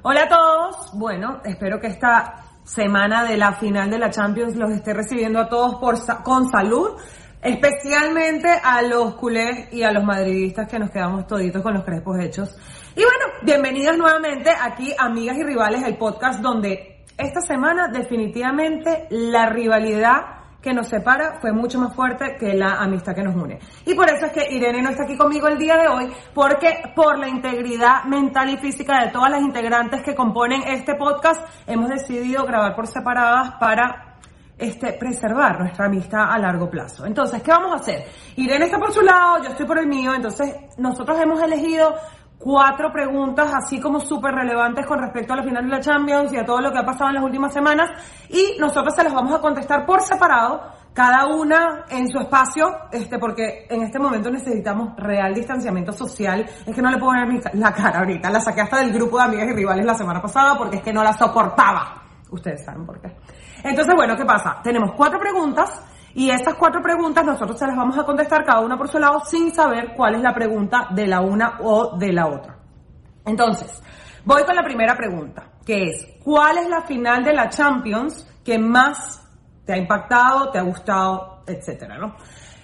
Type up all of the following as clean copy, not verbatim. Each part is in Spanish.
Hola a todos. Bueno, espero que esta semana de la final de la Champions los esté recibiendo a todos con salud, especialmente a los culés y a los madridistas que nos quedamos toditos con los crespos hechos. Y bueno, bienvenidos nuevamente aquí, Amigas y Rivales, el podcast donde esta semana definitivamente la rivalidad que nos separa fue mucho más fuerte que la amistad que nos une. Y por eso es que Irene no está aquí conmigo el día de hoy, porque por la integridad mental y física de todas las integrantes que componen este podcast, hemos decidido grabar por separadas para preservar nuestra amistad a largo plazo. Entonces, ¿qué vamos a hacer? Irene está por su lado, yo estoy por el mío, entonces nosotros hemos elegido 4 preguntas así como súper relevantes con respecto a la final de la Champions y a todo lo que ha pasado en las últimas semanas, y nosotros se las vamos a contestar por separado, cada una en su espacio, porque en este momento necesitamos real distanciamiento social. Es que no le puedo poner la cara ahorita, la saqué hasta del grupo de Amigas y Rivales la semana pasada porque es que no la soportaba. Ustedes saben por qué. Entonces, bueno, ¿qué pasa? Tenemos 4 preguntas. Y esas 4 preguntas nosotros se las vamos a contestar cada una por su lado sin saber cuál es la pregunta de la una o de la otra. Entonces, voy con la primera pregunta, que es: ¿cuál es la final de la Champions que más te ha impactado, te ha gustado, etcétera, ¿no?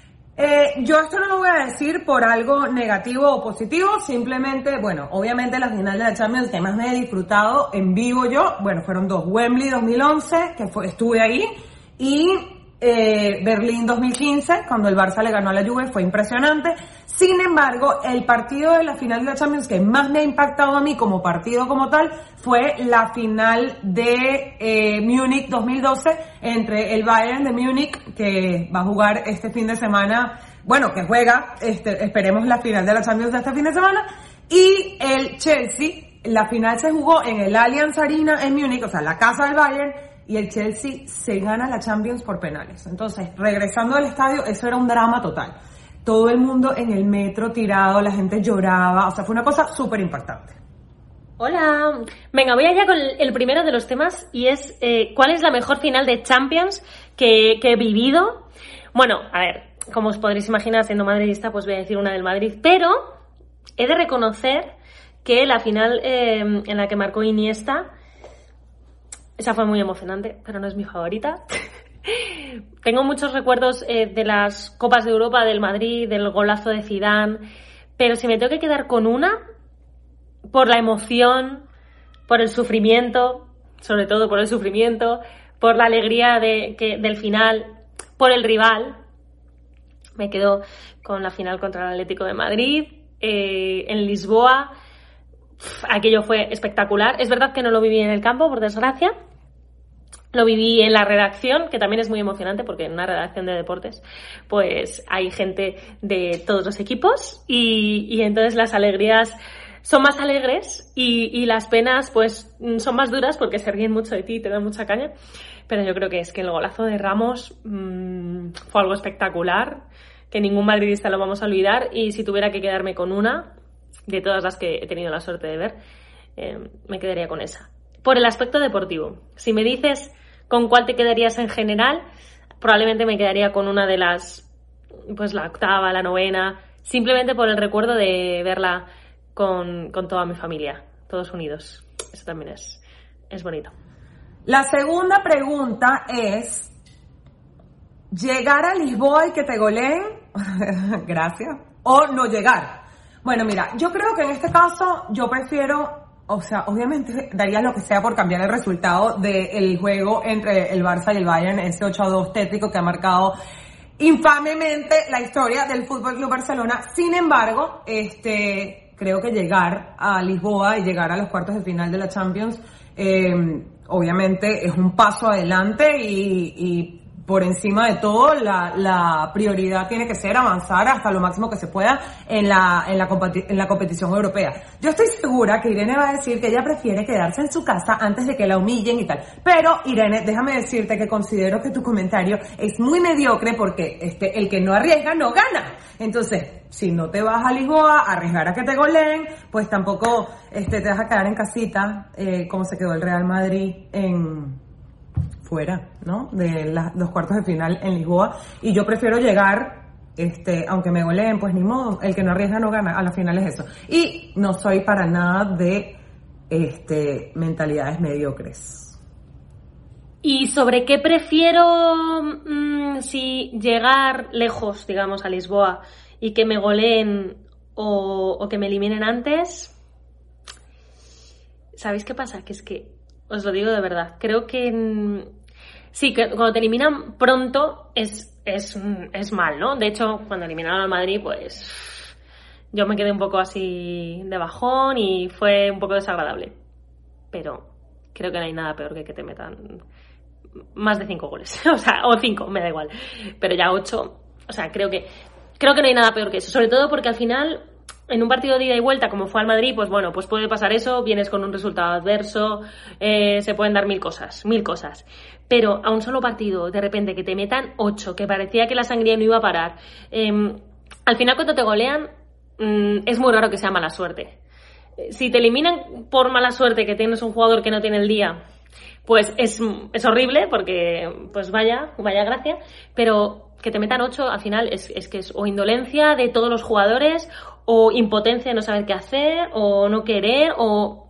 Yo esto no lo voy a decir por algo negativo o positivo, simplemente, bueno, obviamente la final de la Champions que más me he disfrutado en vivo yo, bueno, fueron 2, Wembley 2011, estuve ahí, y Berlín 2015, cuando el Barça le ganó a la Juve, fue impresionante. Sin embargo, el partido de la final de la Champions que más me ha impactado a mí como partido como tal fue la final de Múnich 2012 entre el Bayern de Múnich, que va a jugar este fin de semana, bueno, que juega, esperemos la final de la Champions de este fin de semana, y el Chelsea. La final se jugó en el Allianz Arena en Múnich, o sea, la casa del Bayern, y el Chelsea se gana la Champions por penales. Entonces, regresando al estadio, eso era un drama total. Todo el mundo en el metro tirado, la gente lloraba, o sea, fue una cosa súper impactante. Hola, venga, voy allá con el primero de los temas, y es ¿cuál es la mejor final de Champions que he vivido? Bueno, a ver, como os podréis imaginar, siendo madridista, pues voy a decir una del Madrid, pero he de reconocer que la final en la que marcó Iniesta, esa fue muy emocionante, pero no es mi favorita. Tengo muchos recuerdos de las Copas de Europa, del Madrid, del golazo de Zidane, pero si me tengo que quedar con una, por la emoción, por el sufrimiento, sobre todo por el sufrimiento, por la alegría del final, por el rival, me quedo con la final contra el Atlético de Madrid, en Lisboa. Aquello fue espectacular. Es verdad que no lo viví en el campo, por desgracia. Lo viví en la redacción, que también es muy emocionante porque en una redacción de deportes pues hay gente de todos los equipos y entonces las alegrías son más alegres y las penas pues son más duras porque se ríen mucho de ti y te dan mucha caña. Pero yo creo que es que el golazo de Ramos fue algo espectacular, que ningún madridista lo vamos a olvidar, y si tuviera que quedarme con una de todas las que he tenido la suerte de ver, me quedaría con esa. Por el aspecto deportivo, si me dices con cuál te quedarías en general, probablemente me quedaría con una de las, pues la octava, la novena, simplemente por el recuerdo de verla con toda mi familia, todos unidos. Eso también es bonito. La segunda pregunta es: ¿llegar a Lisboa y que te goleen? Gracias. ¿O no llegar? Bueno, mira, yo creo que en este caso yo prefiero, o sea, obviamente daría lo que sea por cambiar el resultado del juego entre el Barça y el Bayern, ese 8-2 tétrico que ha marcado infamemente la historia del Fútbol Club Barcelona. Sin embargo, creo que llegar a Lisboa y llegar a los cuartos de final de la Champions, obviamente es un paso adelante y por encima de todo, la prioridad tiene que ser avanzar hasta lo máximo que se pueda en la competición europea. Yo estoy segura que Irene va a decir que ella prefiere quedarse en su casa antes de que la humillen y tal. Pero, Irene, déjame decirte que considero que tu comentario es muy mediocre porque el que no arriesga no gana. Entonces, si no te vas a Lisboa a arriesgar a que te goleen, pues tampoco te vas a quedar en casita, como se quedó el Real Madrid fuera, ¿no? De los cuartos de final en Lisboa. Y yo prefiero llegar, aunque me goleen, pues ni modo, el que no arriesga no gana, a la final es eso. Y no soy para nada de mentalidades mediocres. ¿Y sobre qué prefiero si llegar lejos, digamos, a Lisboa y que me goleen o que me eliminen antes? ¿Sabéis qué pasa? Que es que, os lo digo de verdad, creo que sí, que cuando te eliminan pronto es mal, ¿no? De hecho, cuando eliminaron al Madrid, pues yo me quedé un poco así de bajón y fue un poco desagradable. Pero creo que no hay nada peor que te metan más de 5 goles. O 5, me da igual. Pero ya 8, o sea, creo que no hay nada peor que eso. Sobre todo porque al final, en un partido de ida y vuelta, como fue al Madrid, pues bueno, pues puede pasar eso, vienes con un resultado adverso, se pueden dar mil cosas. Pero a un solo partido, de repente, que te metan 8, que parecía que la sangría no iba a parar. Al final, cuando te golean, es muy raro que sea mala suerte. Si te eliminan por mala suerte, que tienes un jugador que no tiene el día, pues es horrible, porque pues vaya gracia, pero que te metan 8 al final es que es o indolencia de todos los jugadores, o impotencia de no saber qué hacer, o no querer, o...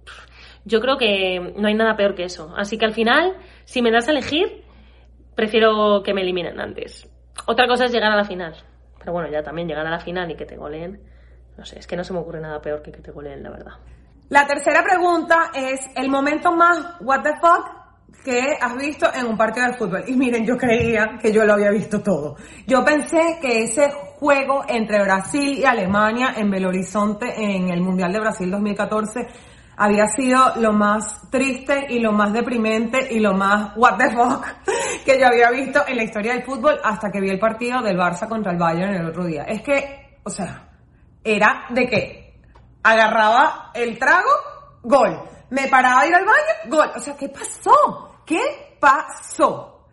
Yo creo que no hay nada peor que eso. Así que al final, si me das a elegir, prefiero que me eliminen antes. Otra cosa es llegar a la final. Pero bueno, ya también llegar a la final y que te goleen, no sé, es que no se me ocurre nada peor que te goleen, la verdad. La tercera pregunta es el momento más what the fuck que has visto en un partido de fútbol. Y miren, yo creía que yo lo había visto todo. Yo pensé que ese juego entre Brasil y Alemania en Belo Horizonte en el Mundial de Brasil 2014 había sido lo más triste y lo más deprimente y lo más what the fuck que yo había visto en la historia del fútbol hasta que vi el partido del Barça contra el Bayern el otro día. Es que, o sea, era de que agarraba el trago, gol. Me paraba a ir al baño, gol. O sea, ¿qué pasó? ¿Qué pasó?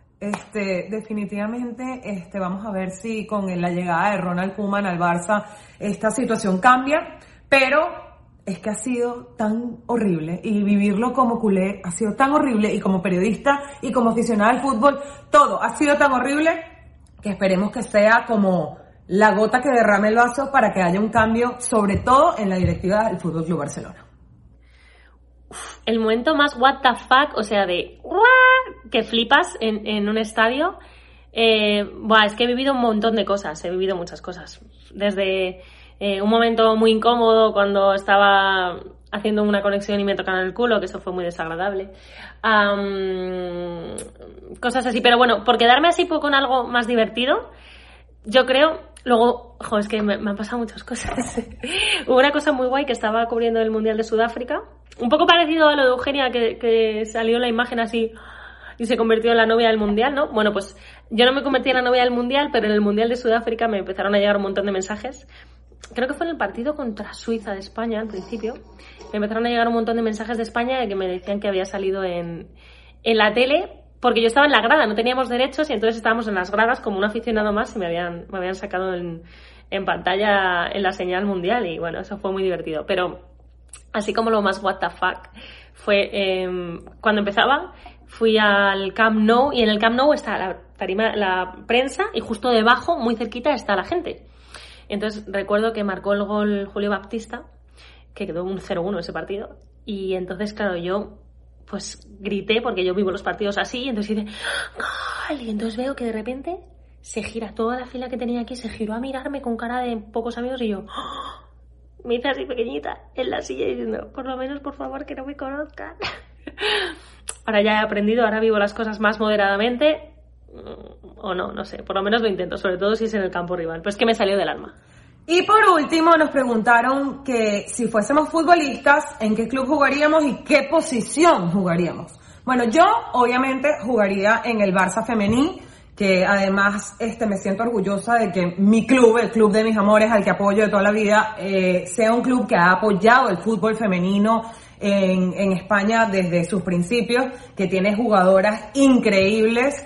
Definitivamente, vamos a ver si con la llegada de Ronald Koeman al Barça esta situación cambia, pero es que ha sido tan horrible y vivirlo como culé ha sido tan horrible y como periodista y como aficionada al fútbol, todo ha sido tan horrible que esperemos que sea como la gota que derrame el vaso para que haya un cambio, sobre todo en la directiva del Fútbol Club Barcelona. El momento más what the fuck, o sea, de que flipas en un estadio. Es que he vivido un montón de cosas, he vivido muchas cosas. Desde un momento muy incómodo cuando estaba haciendo una conexión y me tocaron el culo, que eso fue muy desagradable. Cosas así, pero bueno, por quedarme así con algo más divertido, yo creo... Luego, es que me han pasado muchas cosas. Hubo una cosa muy guay que estaba cubriendo el Mundial de Sudáfrica. Un poco parecido a lo de Eugenia, que salió la imagen así y se convirtió en la novia del Mundial, ¿no? Bueno, pues yo no me convertí en la novia del Mundial, pero en el Mundial de Sudáfrica me empezaron a llegar un montón de mensajes. Creo que fue en el partido contra Suiza de España, al principio. Me empezaron a llegar un montón de mensajes de España de que me decían que había salido en la tele, porque yo estaba en la grada, no teníamos derechos y entonces estábamos en las gradas como un aficionado más y me habían sacado en pantalla en la señal mundial y bueno, eso fue muy divertido. Pero así como lo más what the fuck fue cuando empezaba, fui al Camp Nou y en el Camp Nou está la prensa y justo debajo, muy cerquita, está la gente. Entonces recuerdo que marcó el gol Julio Baptista, que quedó un 0-1 ese partido y entonces claro, yo pues grité porque yo vivo los partidos así y entonces dice ¡gol! Y entonces veo que de repente se gira toda la fila que tenía aquí, se giró a mirarme con cara de pocos amigos y yo ¡oh! Me hice así pequeñita en la silla diciendo por lo menos por favor que no me conozcan. Ahora ya he aprendido, ahora vivo las cosas más moderadamente o no sé, por lo menos lo intento, sobre todo si es en el campo rival, pues que me salió del alma. Y por último nos preguntaron que si fuésemos futbolistas, ¿en qué club jugaríamos y qué posición jugaríamos? Bueno, yo obviamente jugaría en el Barça Femení, que además me siento orgullosa de que mi club, el club de mis amores, al que apoyo de toda la vida, sea un club que ha apoyado el fútbol femenino en España desde sus principios, que tiene jugadoras increíbles,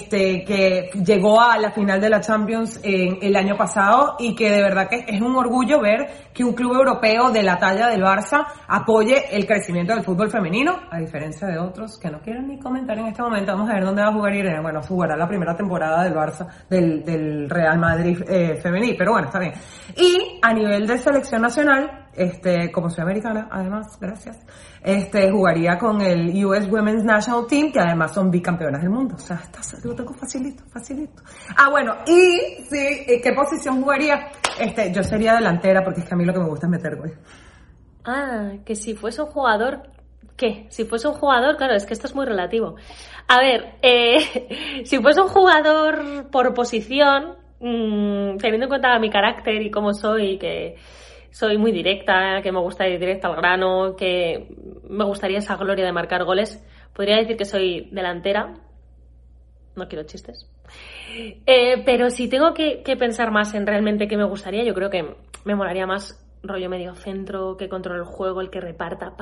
que llegó a la final de la Champions el año pasado y que de verdad que es un orgullo ver que un club europeo de la talla del Barça apoye el crecimiento del fútbol femenino, a diferencia de otros que no quieren ni comentar en este momento. Vamos a ver dónde va a jugar Irene. Bueno, jugará la primera temporada del Barça, del Real Madrid femení, pero bueno, está bien. Y a nivel de selección nacional, como soy americana, además, gracias, jugaría con el US Women's National Team, que además son bicampeonas del mundo. O sea, lo tengo facilito. Ah, bueno, y sí, ¿qué posición jugaría? Yo sería delantera, porque es que a mí lo que me gusta es meter gol. Ah, que si fuese un jugador... ¿Qué? Si fuese un jugador, claro, es que esto es muy relativo. A ver, si fuese un jugador por posición, teniendo en cuenta mi carácter y cómo soy, que soy muy directa, que me gusta ir directa al grano, que me gustaría esa gloria de marcar goles, podría decir que soy delantera. No quiero chistes. Pero si tengo que pensar más en realmente qué me gustaría, yo creo que me molaría más rollo medio centro, que controle el juego, el que reparta,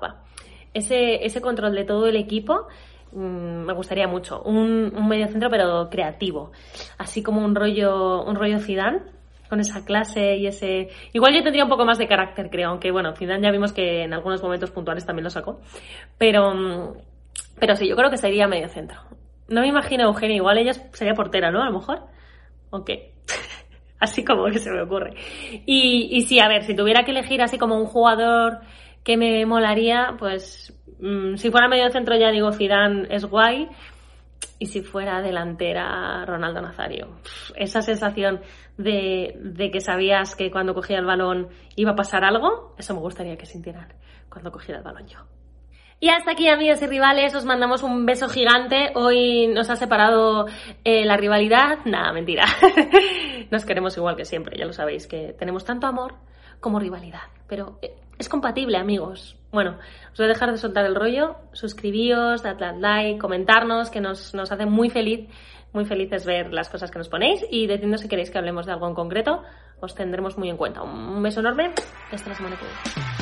Ese control de todo el equipo me gustaría mucho. Un mediocentro pero creativo. Así como un rollo Zidane, con esa clase y ese... Igual yo tendría un poco más de carácter, creo, aunque bueno, Zidane ya vimos que en algunos momentos puntuales también lo sacó. Pero sí, yo creo que sería mediocentro. No me imagino a Eugenia, igual ella sería portera, ¿no? A lo mejor. Ok. Así como que se me ocurre. Y sí, a ver, si tuviera que elegir así como un jugador que me molaría, pues si fuera medio centro ya digo Zidane es guay, y si fuera delantera Ronaldo Nazario. Esa sensación de que sabías que cuando cogía el balón iba a pasar algo, eso me gustaría que sintieran cuando cogiera el balón yo. Y hasta aquí, amigos y rivales, os mandamos un beso gigante. Hoy nos ha separado la rivalidad. Nada, mentira. Nos queremos igual que siempre, ya lo sabéis, que tenemos tanto amor como rivalidad. Pero es compatible, amigos. Bueno, os voy a dejar de soltar el rollo. Suscribíos, dadle al like, comentarnos, que nos hace muy felices ver las cosas que nos ponéis, y decidnos si queréis que hablemos de algo en concreto. Os tendremos muy en cuenta. Un beso enorme y hasta la semana que viene.